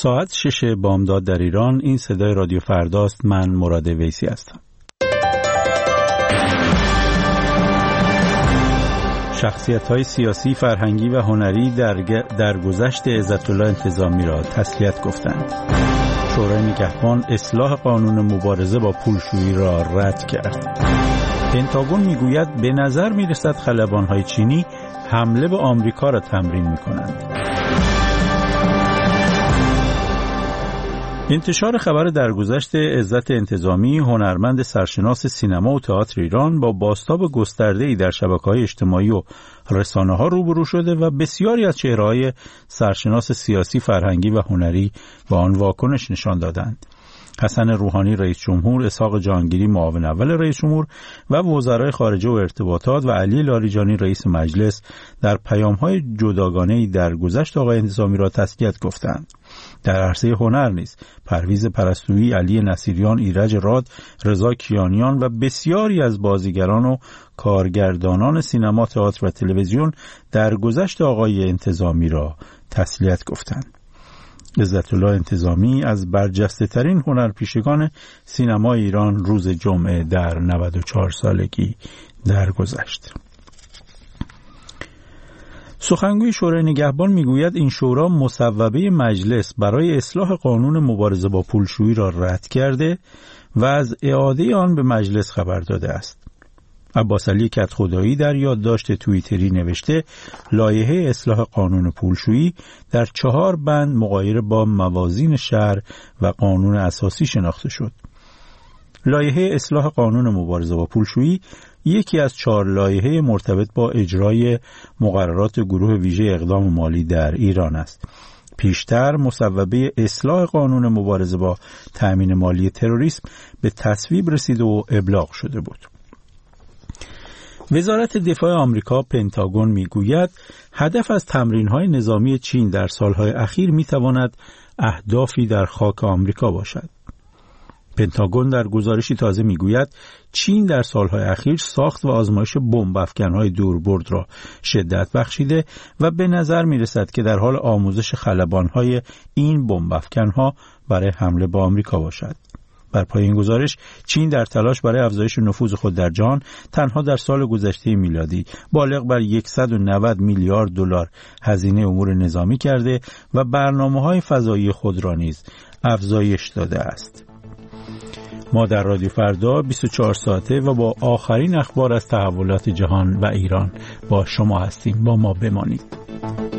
ساعت 6 بامداد در ایران. این صدای رادیو فرداست. من مراد ویسی هستم. شخصیت‌های سیاسی، فرهنگی و هنری در گذشت عزت‌الله انتظامی را تسلیت گفتند. شورای نگهبان اصلاح قانون مبارزه با پولشویی را رد کرد. پنتاگون میگوید به نظر میرسد خلبان‌های چینی حمله به آمریکا را تمرین می‌کنند. انتشار خبر درگذشت عزت انتظامی، هنرمند سرشناس سینما و تئاتر ایران، با بازتاب گسترده‌ای در شبکه‌های اجتماعی و رسانه‌ها روبرو شده و بسیاری از چهره‌های سرشناس سیاسی، فرهنگی و هنری به آن واکنش نشان دادند. حسن روحانی رئیس جمهور، اسحاق جهانگیری معاون اول رئیس جمهور و وزرای خارجه و ارتباطات و علی لاریجانی رئیس مجلس در پیام‌های جداگانه‌ای در گذشت آقای انتظامی را تسلیت گفتند. در عرصه هنر نیز پرویز پرستویی، علی نصیریان، ایرج راد، رضا کیانیان و بسیاری از بازیگران و کارگردانان سینما، تئاتر و تلویزیون در گذشت آقای انتظامی را تسلیت گفتند. عزت‌الله انتظامی از برجسته ترین هنرپیشگان سینما ایران روز جمعه در 94 سالگی درگذشت. سخنگوی شورای نگهبان میگوید این شورا مصوبه مجلس برای اصلاح قانون مبارزه با پولشویی را رد کرده و از اعاده آن به مجلس خبر داده است. عباس علی کدخدایی در یادداشت توییتری نوشته لایحه اصلاح قانون پولشویی در 4 بند مغایر با موازین شرع و قانون اساسی شناخته شد. لایحه اصلاح قانون مبارزه با پولشویی یکی از 4 لایحه مرتبط با اجرای مقررات گروه ویژه اقدام مالی در ایران است. پیشتر مصوبه اصلاح قانون مبارزه با تأمین مالی تروریسم به تصویب رسیده و ابلاغ شده بود. وزارت دفاع آمریکا پنتاگون میگوید هدف از تمرین‌های نظامی چین در سالهای اخیر میتواند اهدافی در خاک آمریکا باشد. پنتاگون در گزارشی تازه میگوید چین در سالهای اخیر ساخت و آزمایش بمب افکن‌های دوربرد را شدت بخشیده و به نظر میرسد که در حال آموزش خلبان‌های این بمب افکن‌ها برای حمله به آمریکا باشد. بر پای این گزارش چین در تلاش برای افزایش نفوذ خود در جهان تنها در سال گذشته میلادی بالغ بر 190 میلیارد دلار هزینه امور نظامی کرده و برنامه‌های فضایی خود را نیز افزایش داده است. ما در رادیو فردا 24 ساعته و با آخرین اخبار از تحولات جهان و ایران با شما هستیم. با ما بمانید.